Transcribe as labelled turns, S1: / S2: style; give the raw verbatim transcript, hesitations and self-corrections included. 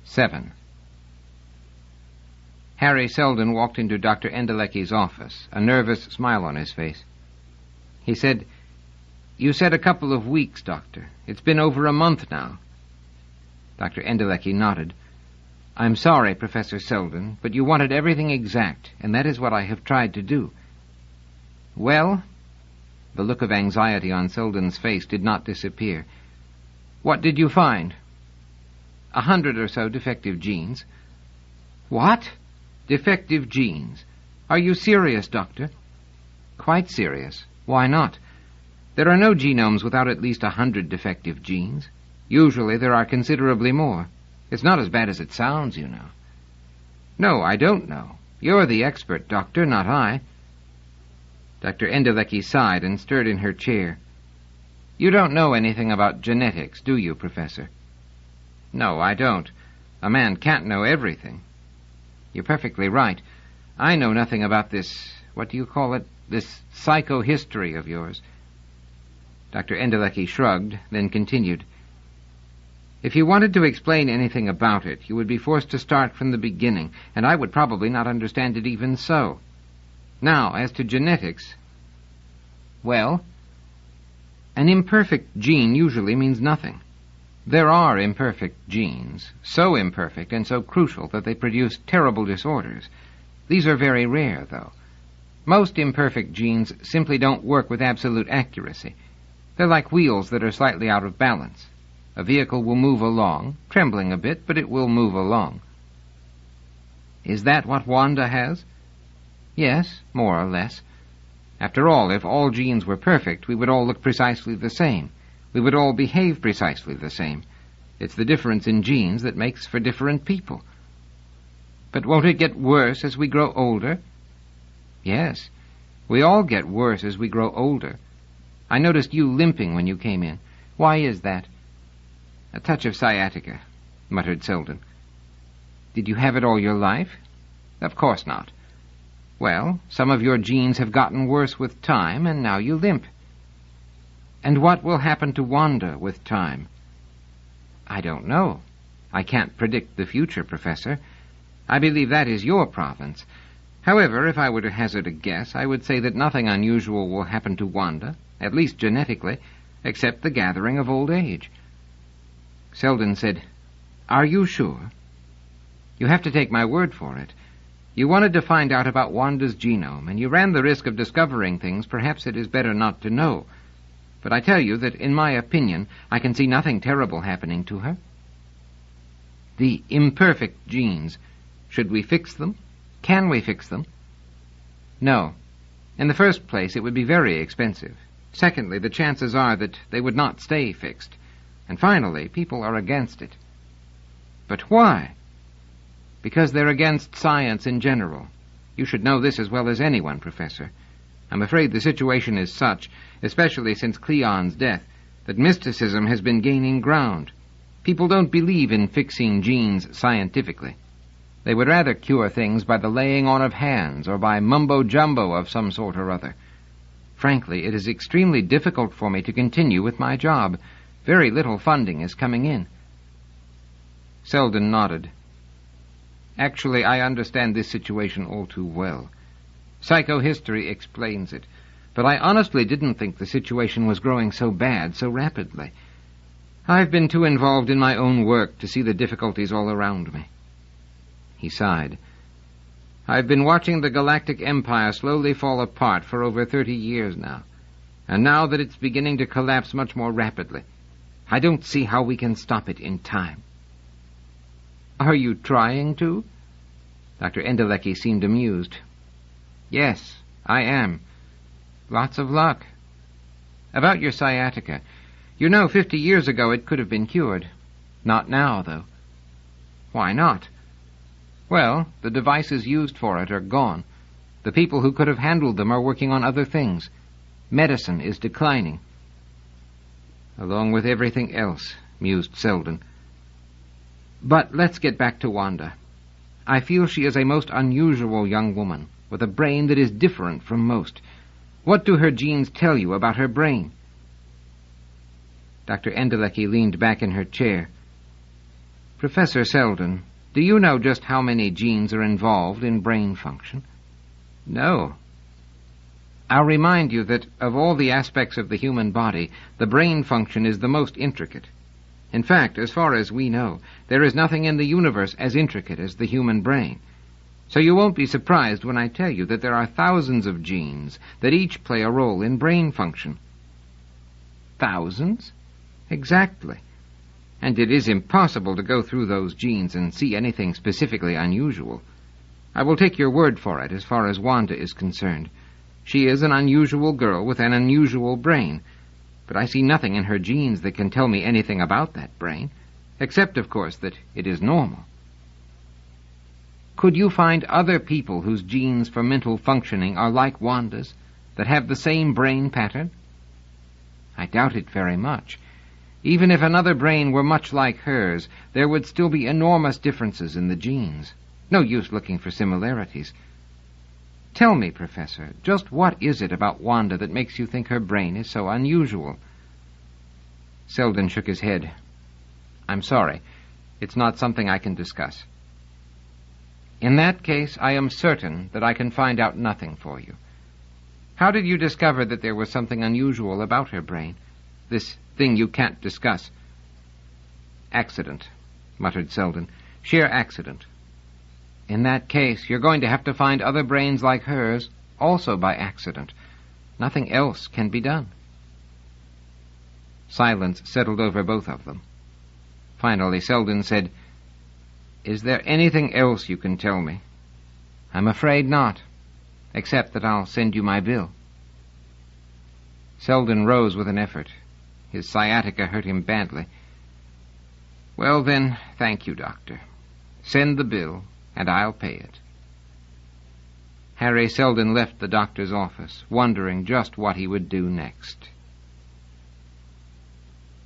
S1: Seven. Harry Selden walked into Doctor Endelecky's office, a nervous smile on his face. He said, "You said a couple of weeks, Doctor. It's been over a month now." Doctor Endelecky nodded. "I'm sorry, Professor Selden, but you wanted everything exact, and that is what I have tried to do." "Well?" The look of anxiety on Selden's face did not disappear. "What did you find?" "A hundred or so defective genes." "What? Defective genes? Are you serious, Doctor?" "Quite serious. Why not? There are no genomes without at least a hundred defective genes. Usually there are considerably more. It's not as bad as it sounds, you know." "No, I don't know. You're the expert, Doctor, not I." Doctor Endelecky sighed and stirred in her chair. "You don't know anything about genetics, do you, Professor?" "No, I don't. A man can't know everything." "You're perfectly right. I know nothing about this, what do you call it, this psychohistory of yours." Doctor Endelecky shrugged, then continued. "If you wanted to explain anything about it, you would be forced to start from the beginning, and I would probably not understand it even so. Now, as to genetics..." "Well?" "An imperfect gene usually means nothing. There are imperfect genes, so imperfect and so crucial that they produce terrible disorders. These are very rare, though. Most imperfect genes simply don't work with absolute accuracy. They're like wheels that are slightly out of balance. A vehicle will move along, trembling a bit, but it will move along." "Is that what Wanda has?" "Yes, more or less. After all, if all genes were perfect, we would all look precisely the same. We would all behave precisely the same. It's the difference in genes that makes for different people." "But won't it get worse as we grow older?" "Yes, we all get worse as we grow older. I noticed you limping when you came in. Why is that?" "A touch of sciatica," muttered Selden. "Did you have it all your life?" "Of course not." "Well, some of your genes have gotten worse with time, and now you limp." "And what will happen to Wanda with time?" "I don't know. I can't predict the future, Professor. I believe that is your province. However, if I were to hazard a guess, I would say that nothing unusual will happen to Wanda, at least genetically, except the gathering of old age." Selden said, "Are you sure?" "You have to take my word for it. You wanted to find out about Wanda's genome, and you ran the risk of discovering things perhaps it is better not to know. But I tell you that, in my opinion, I can see nothing terrible happening to her." "The imperfect genes. Should we fix them? Can we fix them?" "No. In the first place, it would be very expensive. Secondly, the chances are that they would not stay fixed. And finally, people are against it." "But why?" "Because they're against science in general. You should know this as well as anyone, Professor. I'm afraid the situation is such, especially since Cleon's death, that mysticism has been gaining ground. People don't believe in fixing genes scientifically. They would rather cure things by the laying on of hands or by mumbo-jumbo of some sort or other. Frankly, it is extremely difficult for me to continue with my job. Very little funding is coming in." Selden nodded. "Actually, I understand this situation all too well. Psychohistory explains it, but I honestly didn't think the situation was growing so bad so rapidly. I've been too involved in my own work to see the difficulties all around me." He sighed. "I've been watching the galactic empire slowly fall apart for over thirty years now, and now that it's beginning to collapse much more rapidly, I don't see how we can stop it in time." "Are you trying to?" Doctor Endelecky seemed amused. "Yes, I am. Lots of luck. About your sciatica. You know, fifty years ago it could have been cured. Not now, though." "Why not?" "Well, the devices used for it are gone. The people who could have handled them are working on other things. Medicine is declining." "Along with everything else," mused Selden. "But let's get back to Wanda. I feel she is a most unusual young woman, with a brain that is different from most. What do her genes tell you about her brain?" Doctor Endelecky leaned back in her chair. Professor Selden, do you know just how many genes are involved in brain function?
S2: No.
S1: I'll remind you that of all the aspects of the human body, the brain function is the most intricate. In fact, as far as we know, there is nothing in the universe as intricate as the human brain. So you won't be surprised when I tell you that there are thousands of genes that each play a role in brain function.
S2: Thousands?
S1: Exactly. And it is impossible to go through those genes and see anything specifically unusual. I will take your word for it as far as Wanda is concerned. She is an unusual girl with an unusual brain, but I see nothing in her genes that can tell me anything about that brain, except, of course, that it is normal. Could you find other people whose genes for mental functioning are like Wanda's, that have the same brain pattern? I doubt it very much. Even if another brain were much like hers, there would still be enormous differences in the genes. No use looking for similarities. Tell me, Professor, just what is it about Wanda that makes you think her brain is so unusual?
S2: Selden shook his head. I'm sorry. It's not something I can discuss.
S1: In that case, I am certain that I can find out nothing for you. How did you discover that there was something unusual about her brain? This thing you can't discuss.
S2: Accident, muttered Selden. Sheer accident.
S1: In that case, you're going to have to find other brains like hers, also by accident. Nothing else can be done.
S2: Silence settled over both of them. Finally, Selden said,
S1: Is there anything else you can tell me?
S2: I'm afraid not, except that I'll send you my bill.
S1: Selden rose with an effort. His sciatica hurt him badly. Well, then, thank you, Doctor. Send the bill, and I'll pay it. Harry Selden left the doctor's office, wondering just what he would do next.